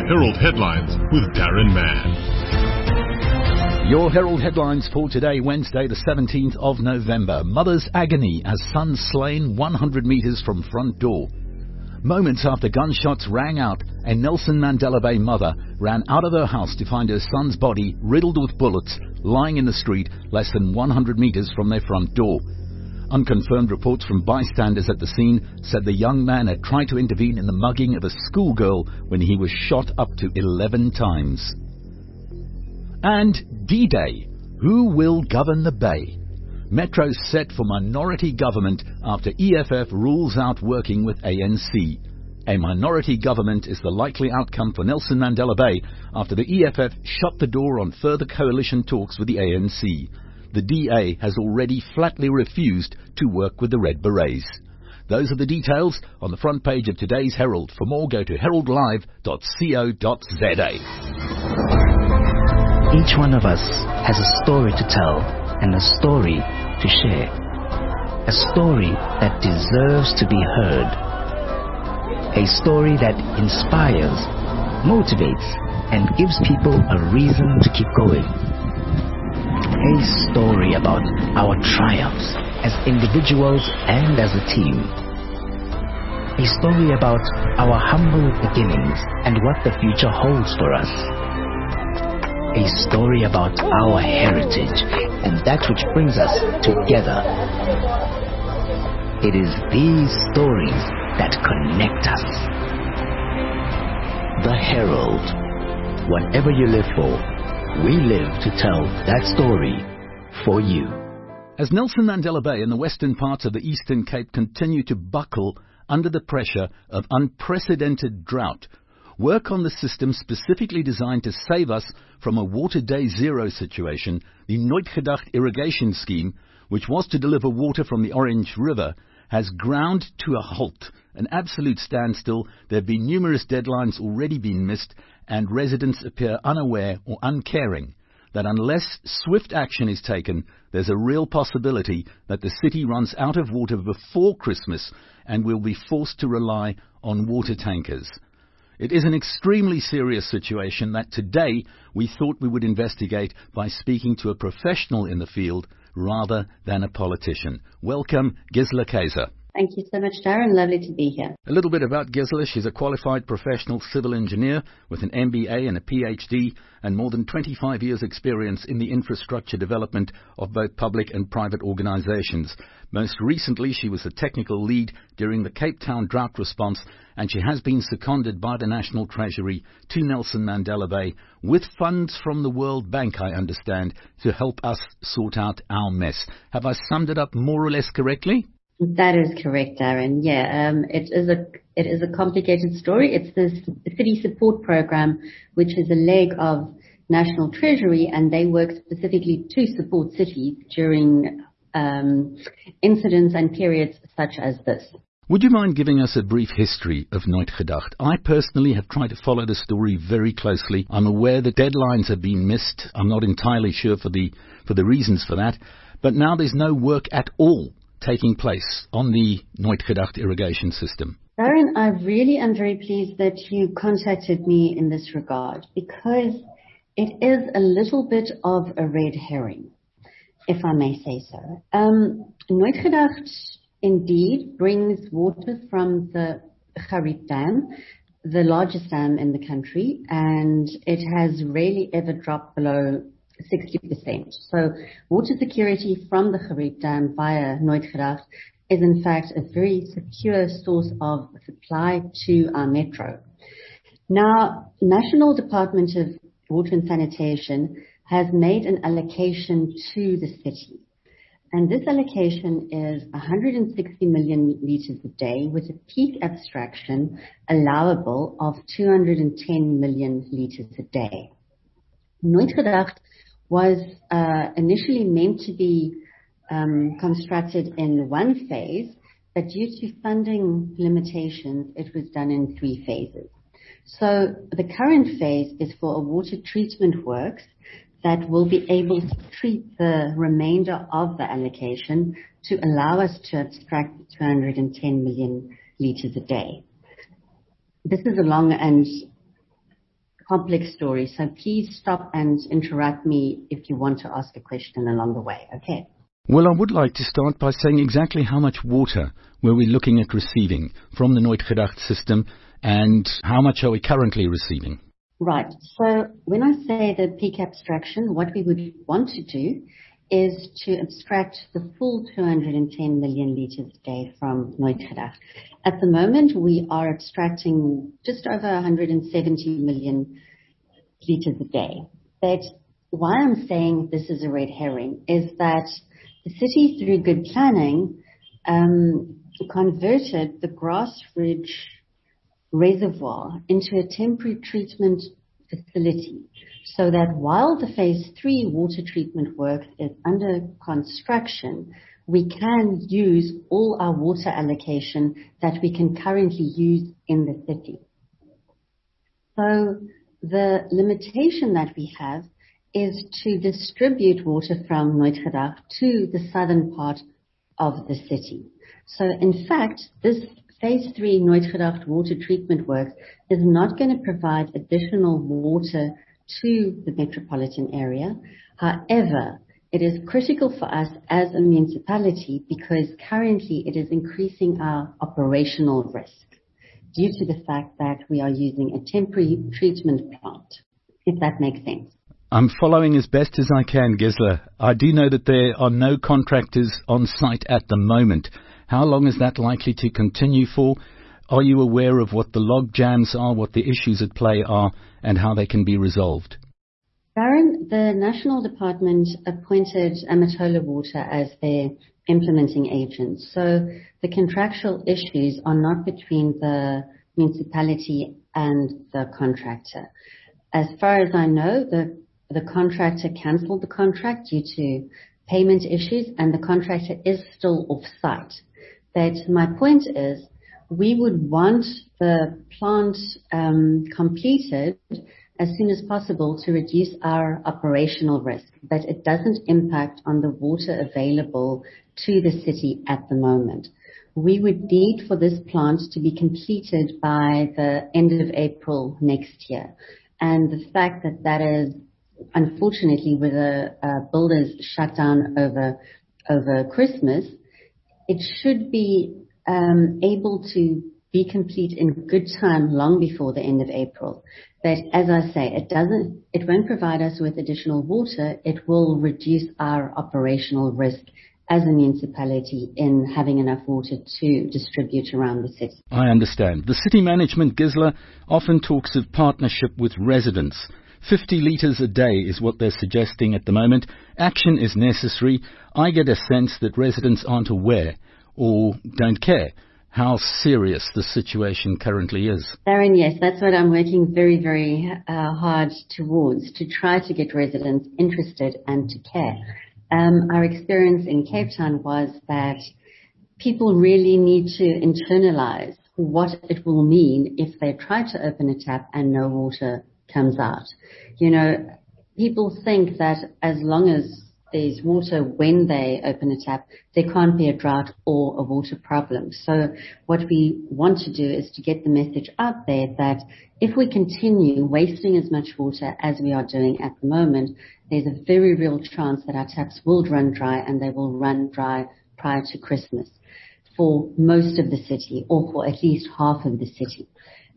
Herald Headlines with Darren Mann. Your Herald Headlines for today, Wednesday, the 17th of November. Mother's agony as son slain 100 metres from front door. Moments after gunshots rang out, a Nelson Mandela Bay mother ran out of her house to find her son's body riddled with bullets lying in the street less than 100 metres from their front door. Unconfirmed reports from bystanders at the scene said the young man had tried to intervene in the mugging of a schoolgirl when he was shot up to 11 times. And D-Day. Who will govern the Bay? Metro set for minority government after EFF rules out working with ANC. A minority government is the likely outcome for Nelson Mandela Bay after the EFF shut the door on further coalition talks with the ANC. The DA has already flatly refused to work with the Red Berets. Those are the details on the front page of today's Herald. For more, go to heraldlive.co.za. Each one of us has a story to tell and a story to share. A story that deserves to be heard. A story that inspires, motivates, and gives people a reason to keep going. A story about our triumphs as individuals and as a team. A story about our humble beginnings and what the future holds for us. A story about our heritage and that which brings us together. It is these stories that connect us. The Herald. Whatever you live for, we live to tell that story for you. As Nelson Mandela Bay and the western parts of the Eastern Cape continue to buckle under the pressure of unprecedented drought, work on the system specifically designed to save us from a water day zero situation, the Nooit Gedacht irrigation scheme, which was to deliver water from the Orange River, has ground to a halt, an absolute standstill. There have been numerous deadlines already been missed, and residents appear unaware or uncaring that unless swift action is taken, there's a real possibility that the city runs out of water before Christmas and will be forced to rely on water tankers. It is an extremely serious situation that today we thought we would investigate by speaking to a professional in the field rather than a politician. Welcome, Gisela Kaiser. Thank you so much, Darren. Lovely to be here. A little bit about Gisela. She's a qualified professional civil engineer with an MBA and a PhD and more than 25 years' experience in the infrastructure development of both public and private organizations. Most recently, she was the technical lead during the Cape Town drought response, and she has been seconded by the National Treasury to Nelson Mandela Bay with funds from the World Bank, I understand, to help us sort out our mess. Have I summed it up more or less correctly? That is correct, Darren. Yeah, it is a complicated story. It's the City Support Program, which is a leg of National Treasury, and they work specifically to support cities during incidents and periods such as this. Would you mind giving us a brief history of Nooit Gedacht? I personally have tried to follow the story very closely. I'm aware that deadlines have been missed. I'm not entirely sure for the reasons for that. But now there's no work at all taking place on the Nooit Gedacht irrigation system. Darren, I really am very pleased that you contacted me in this regard because it is a little bit of a red herring, if I may say so. Nooit Gedacht indeed brings water from the Gariep Dam, the largest dam in the country, and it has rarely ever dropped below 60%. So water security from the Gariep Dam via Nooit Gedacht is in fact a very secure source of supply to our metro. Now, National Department of Water and Sanitation has made an allocation to the city. And this allocation is 160 million litres a day with a peak abstraction allowable of 210 million litres a day. Nooit Gedacht was initially meant to be constructed in one phase, but due to funding limitations, it was done in 3 phases. So the current phase is for a water treatment works that will be able to treat the remainder of the allocation to allow us to abstract 210 million litres a day. This is a long and complex story, so please stop and interrupt me if you want to ask a question along the way, okay? Well, I would like to start by saying exactly how much water were we looking at receiving from the Nooit Gedacht system, and how much are we currently receiving? Right. So when I say the peak abstraction, what we would want to do is to abstract the full 210 million litres a day from Nooit Gedacht. At the moment, we are abstracting just over 170 million litres a day. But why I'm saying this is a red herring is that the city, through good planning, converted the Grassridge reservoir into a temporary treatment facility, so that while the phase 3 water treatment work is under construction, we can use all our water allocation that we can currently use in the city. So the limitation that we have is to distribute water from Nooit Gedacht to the southern part of the city. So in fact, this phase 3 Nooit Gedacht water treatment work is not going to provide additional water to the metropolitan area. However, it is critical for us as a municipality because currently it is increasing our operational risk due to the fact that we are using a temporary treatment plant, if that makes sense. I'm following as best as I can, Gisela. I do know that there are no contractors on site at the moment. How long is that likely to continue for? Are you aware of what the log jams are, what the issues at play are, and how they can be resolved? Darren, the National Department appointed Amatola Water as their implementing agent. So the contractual issues are not between the municipality and the contractor. As far as I know, the contractor cancelled the contract due to payment issues, and the contractor is still off-site. But my point is, we would want the plant completed as soon as possible to reduce our operational risk, but it doesn't impact on the water available to the city at the moment. We would need for this plant to be completed by the end of April next year. And the fact that that is, unfortunately, with the builders shut down over Christmas, it should be able to be complete in good time long before the end of April. But as I say, it won't provide us with additional water. It will reduce our operational risk as a municipality in having enough water to distribute around the city. I understand. The city management, Gisela, often talks of partnership with residents. 50 litres a day is what they're suggesting at the moment. Action is necessary. I get a sense that residents aren't aware or don't care how serious the situation currently is. Darren, yes, that's what I'm working very, very hard towards, to try to get residents interested and to care. Our experience in Cape Town was that people really need to internalize what it will mean if they try to open a tap and no water comes out. You know, people think that as long as there's water when they open a tap, there can't be a drought or a water problem. So what we want to do is to get the message out there that if we continue wasting as much water as we are doing at the moment, there's a very real chance that our taps will run dry, and they will run dry prior to Christmas for most of the city, or for at least half of the city.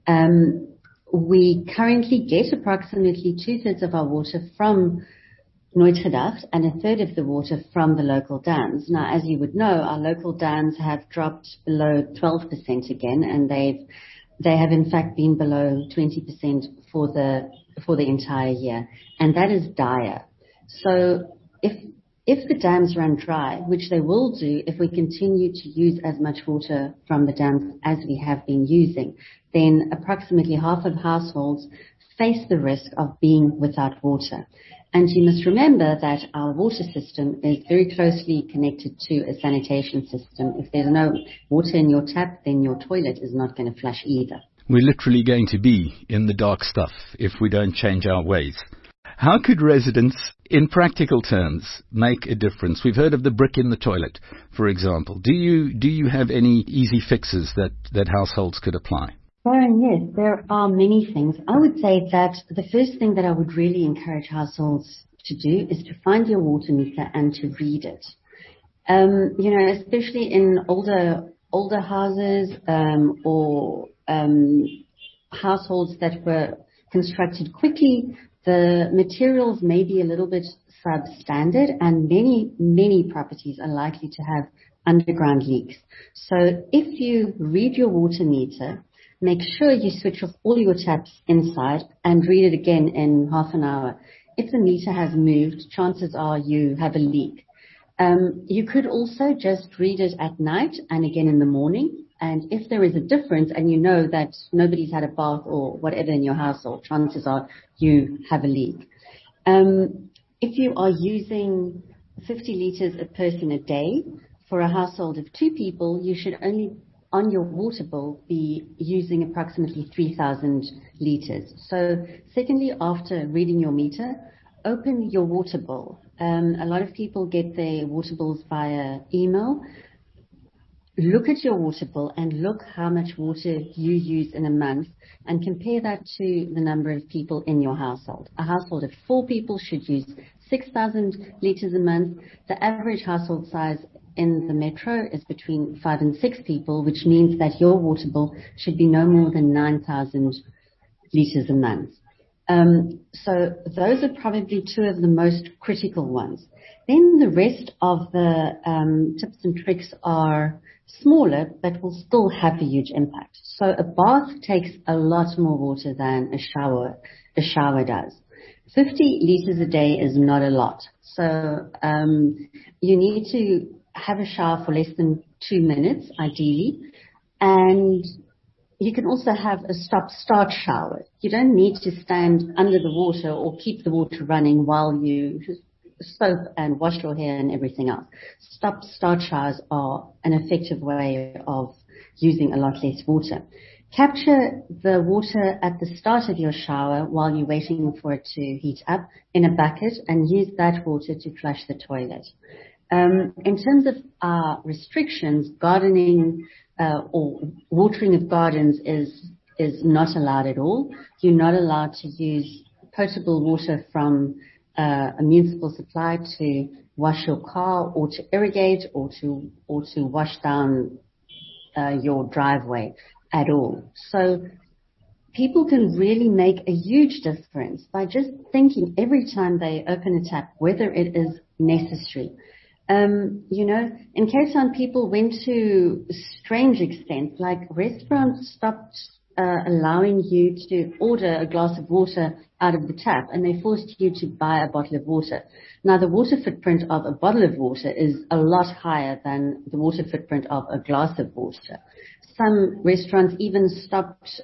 We currently get approximately 2/3 of our water from Nooit Gedacht and 1/3 of the water from the local dams. Now, as you would know, our local dams have dropped below 12% again, and they have in fact been below 20% for the entire year, and that is dire. So if the dams run dry, which they will do if we continue to use as much water from the dams as we have been using, then approximately half of households face the risk of being without water. And you must remember that our water system is very closely connected to a sanitation system. If there's no water in your tap, then your toilet is not going to flush either. We're literally going to be in the dark stuff if we don't change our ways. How could residents, in practical terms, make a difference? We've heard of the brick in the toilet, for example. Do you have any easy fixes that households could apply? Karen, yes, there are many things. I would say that the first thing that I would really encourage households to do is to find your water meter and to read it. Especially in older houses or households that were constructed quickly, the materials may be a little bit substandard, and many properties are likely to have underground leaks. So if you read your water meter, make sure you switch off all your taps inside and read it again in half an hour. If the meter has moved, chances are you have a leak. You could also just read it at night and again in the morning. And if there is a difference and you know that nobody's had a bath or whatever in your household, chances are you have a leak. If you are using 50 liters a person a day for a household of 2 people, you should only on your water bill be using approximately 3,000 liters. So secondly, after reading your meter, open your water bill. A lot of people get their water bills via email. Look at your water bill and look how much water you use in a month and compare that to the number of people in your household. A household of 4 people should use 6,000 liters a month. The average household size in the metro is between 5 and 6 people, which means that your water bill should be no more than 9,000 liters a month. So those are probably 2 of the most critical ones. Then the rest of the tips and tricks are smaller, but will still have a huge impact. So a bath takes a lot more water than a shower does. 50 liters a day is not a lot. So you need to have a shower for less than 2 minutes, ideally. And you can also have a stop-start shower. You don't need to stand under the water or keep the water running while you soap and wash your hair and everything else. Stop-start showers are an effective way of using a lot less water. Capture the water at the start of your shower while you're waiting for it to heat up in a bucket and use that water to flush the toilet. In terms of restrictions, gardening or watering of gardens is not allowed at all. You're not allowed to use potable water from a municipal supply to wash your car or to irrigate or to wash down your driveway at all. So people can really make a huge difference by just thinking every time they open a tap whether it is necessary. In Cape Town, people went to strange extents, like restaurants stopped allowing you to order a glass of water out of the tap, and they forced you to buy a bottle of water. Now, the water footprint of a bottle of water is a lot higher than the water footprint of a glass of water. Some restaurants even stopped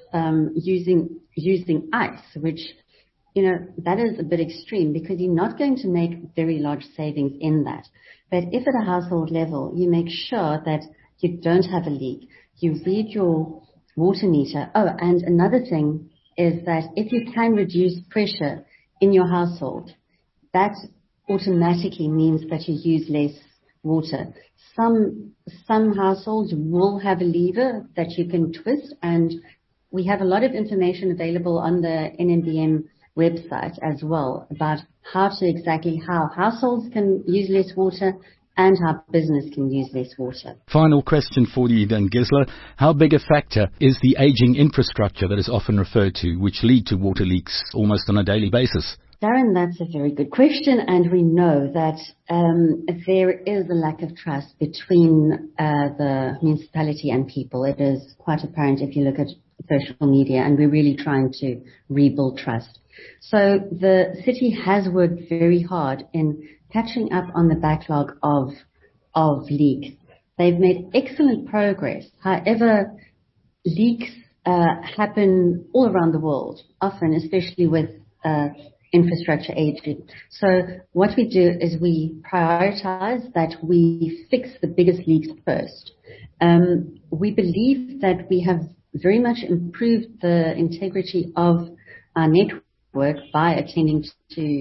using ice, which, that is a bit extreme because you're not going to make very large savings in that. But if at a household level, you make sure that you don't have a leak, you read your water meter. Oh, and another thing is that if you can reduce pressure in your household, that automatically means that you use less water. Some households will have a lever that you can twist, and we have a lot of information available on the NMBM website as well about how households can use less water and how business can use less water. Final question for you then, Gisela. How big a factor is the aging infrastructure that is often referred to, which lead to water leaks almost on a daily basis? Darren, that's a very good question, and we know that there is a lack of trust between the municipality and people. It is quite apparent if you look at social media, and we're really trying to rebuild trust. So the city has worked very hard in catching up on the backlog of leaks. They've made excellent progress. However, leaks happen all around the world, often, especially with infrastructure aging. So what we do is we prioritize that we fix the biggest leaks first. We believe that we have very much improved the integrity of our network by attending to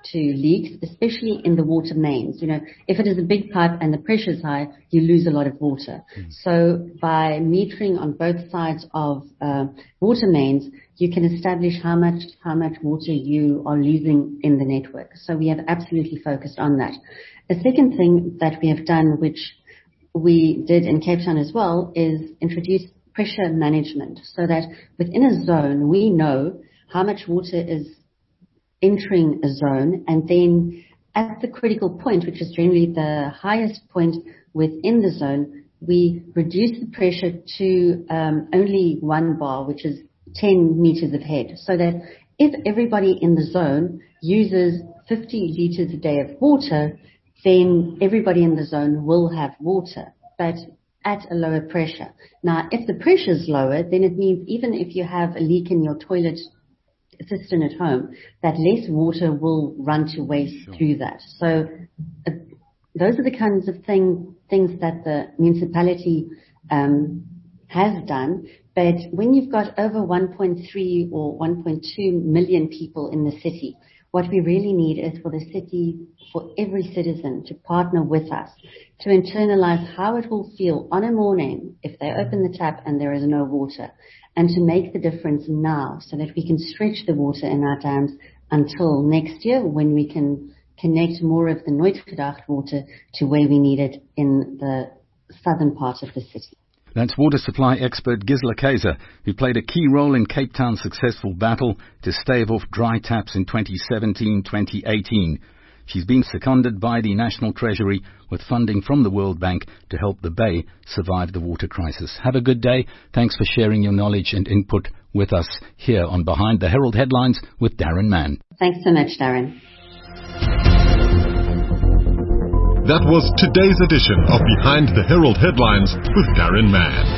to leaks, especially in the water mains. If it is a big pipe and the pressure is high, you lose a lot of water. So by metering on both sides of water mains, you can establish how much water you are losing in the network. So we have absolutely focused on that. A second thing that we have done, which we did in Cape Town as well, is introduce pressure management, so that within a zone we know how much water is entering a zone, and then at the critical point, which is generally the highest point within the zone, we reduce the pressure to only 1 bar, which is 10 meters of head, so that if everybody in the zone uses 50 liters a day of water, then everybody in the zone will have water, but at a lower pressure. Now, if the pressure is lower, then it means even if you have a leak in your toilet cistern at home, that less water will run to waste through that. So those are the kinds of things that the municipality has done. But when you've got over 1.3 or 1.2 million people in the city, what we really need is for the city, for every citizen to partner with us to internalize how it will feel on a morning if they open the tap and there is no water, and to make the difference now so that we can stretch the water in our dams until next year, when we can connect more of the Nooitgedacht water to where we need it in the southern part of the city. That's water supply expert Gisela Kayser, who played a key role in Cape Town's successful battle to stave off dry taps in 2017-2018. She's been seconded by the National Treasury with funding from the World Bank to help the Bay survive the water crisis. Have a good day. Thanks for sharing your knowledge and input with us here on Behind the Herald Headlines with Darren Mann. Thanks so much, Darren. That was today's edition of Behind the Herald Headlines with Darren Mann.